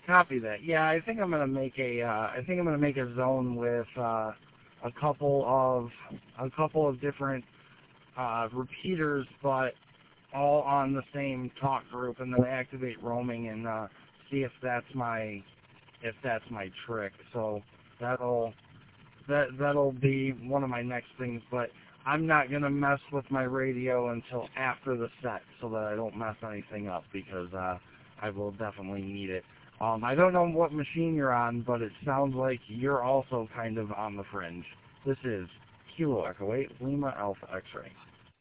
Copy that. Yeah, I think I'm gonna make a zone with a couple of different repeaters, but all on the same talk group, and then activate roaming and see if that's my trick. So that'll be one of my next things, but I'm not gonna mess with my radio until after the set so that I don't mess anything up because I will definitely need it. I don't know what machine you're on, but it sounds like you're also kind of on the fringe. This is Kilo Echo 8 Lima Alpha X-Ray.